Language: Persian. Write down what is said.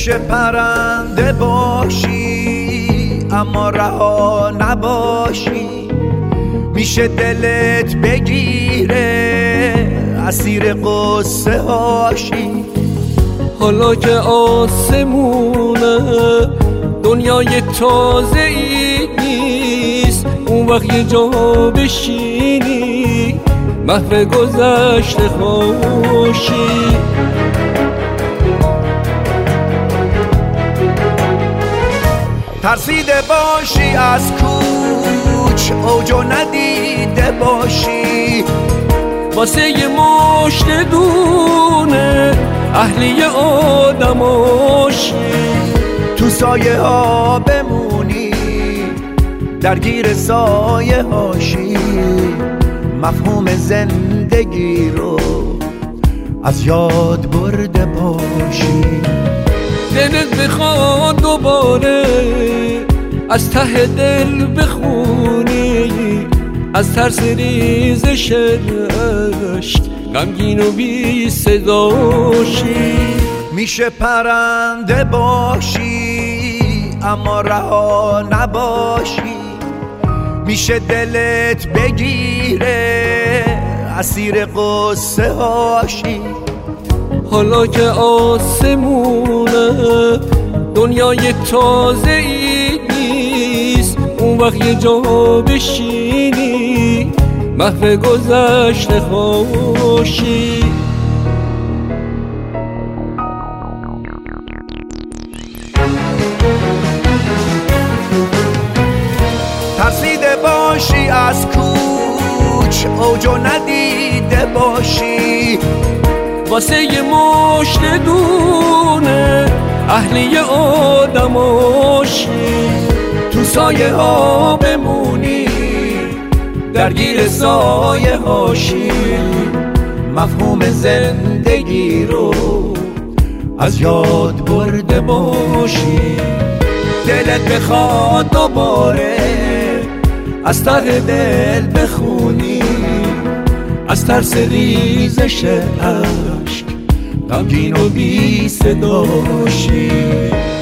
میشه پرنده باشی اما رها نباشی، میشه دلت بگیره اسیر قصه هاشی. حالا که آسمونه دنیای تازه ای نیست، اون وقت یه جا بشینی محو گذشته خوشی. ترسیده باشی از کوچ اوجو ندیده باشی، واسه یه مشت دونه اهلی آدماشی. تو سایه ها بمونی درگیر سایه هاشی، مفهوم زندگی رو از یاد برده باشی. دلت بخواد دوباره از ته دل بخونی، از ترس ریزش اشک غمگین و بی صداشی. میشه پرنده باشی اما رها نباشی، میشه دلت بگیره اسیر قصه هاشی. حالا که آسمونه دنیای تازه ای نیست، اون وقت یه جا بشینی محو گذشته خوشی. ترسیده باشی از کوچ اوجو ندیده باشی، واسه یه مشت دونه اهلی آدماشی. تو سایه ها بمونی درگیر سایه هاشی، مفهوم زندگی رو از یاد برده باشی. دلت بخواد دوباره از ته دل بخونی، از ترس ریزش اشک غمگین و بی صداشی.